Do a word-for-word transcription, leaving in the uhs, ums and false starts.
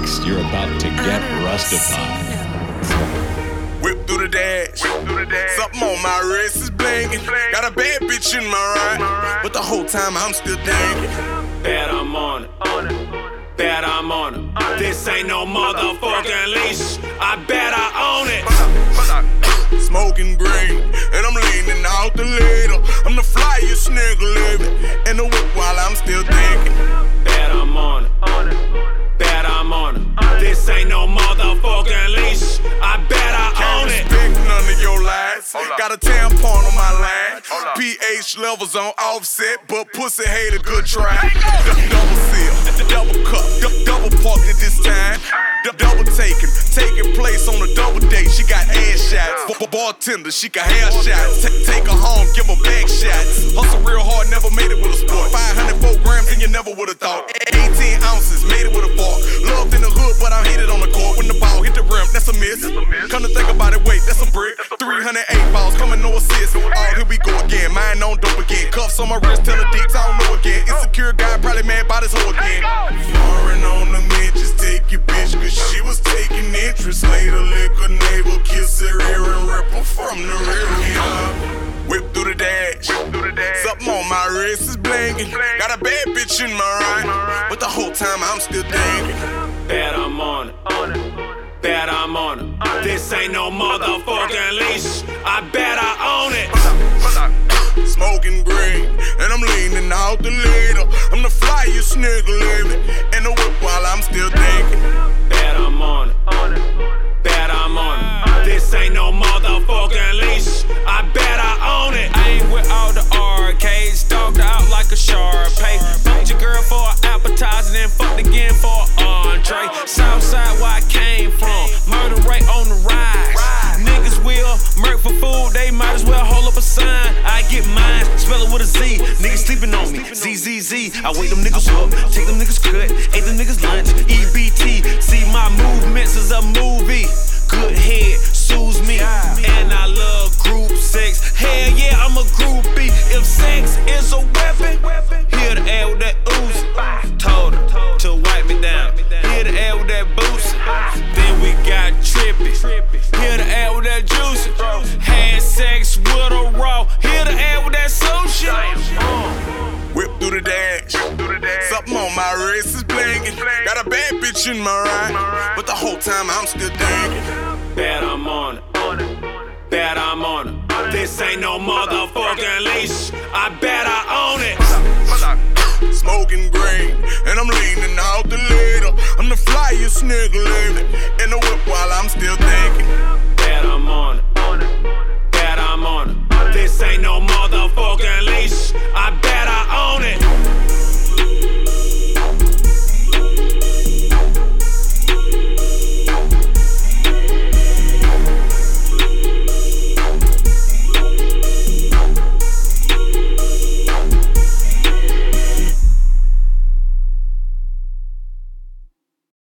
Next, you're about to get rustified. Whip through the dash, something on my wrist is blinking. Got a bad bitch in my ride, but the whole time I'm still thinking. Bet I'm on it, bet I'm on it. This ain't no motherfucking leash, I bet I own it. Smoking green, and I'm leaning out the ladle. I'm the flyest nigga living, in the whip while I'm still thinking. Bet I'm on it, bet I'm on it. This ain't no motherfucking leash, I bet I own it. Can't respect none of your lies. Got a tampon on my line. pH levels on offset, but pussy hate a good try. Double seal, double cup, double parked at this time. Double taking, taking place on a double date. She got ass shots. Bartender, she got hair shots. Take her home, give her back shots. Hustle real hard, never made it with a sport. five hundred four grams and you never would've thought. eighteen ounces, made it with a fork. Loved in the hood, but I'm hated on the court. When the ball hit the rim, that's a miss. Come to think about it, wait, that's a brick. three hundred eight balls, coming no assist. Oh, here we go again. Mine on dope again. Cuffs on my wrist, tell the deets, I don't know again. Insecure guy, probably mad about his hoe again. Foreign on the mid, just take your bitch, cause she was taking interest. Later, lick her neighbor, kiss her ear and rip her from the rear. Yeah. Whip through the dash, something on my wrist is blinking. Got a bad bitch in my ride, but the whole time I'm still thinking. Bet I'm on it, bet I'm on it. This ain't no motherfucking leash, I bet I own it. Smoking green, and I'm leaning out the ladle. I'm the flyest nigga living, in the whip while I'm still thinking. Bet I'm on it, bet I'm on it. This ain't no motherfucking leash, I bet I own it. I ain't with all the arcades, stalked out like a Sharpay. Fucked your girl for an appetizer, then fucked again for an entree. Southside where I came from, murder rate on the rise. Niggas will murk for food, they might as well hold up a sign. I get mine, spell it with a Z. Niggas sleeping on me, Z Z Z. I wake them niggas up, take them niggas cut, ate them niggas lunch, E B T. See my movements is a movie. Good head soothes me, and I love group sex. Hell yeah, I'm a groupie. If sex is a weapon, hear the air with that Uzi. Told her to wipe me down. Hear the air with that Boosie. Then we got trippy. Hear the air with that Juicy. Had sex with a raw. Hear the air with that sushi. Whip through the dash, something on my wrist is blinking. Got a bad bitch in my ride, but the whole time I'm still thinking. Bet I'm on it, bet I'm on it. This ain't no motherfucking leash, I bet I own it. Smoking green, and I'm leaning out the ladle. I'm the flyest nigga living, in the whip while I'm still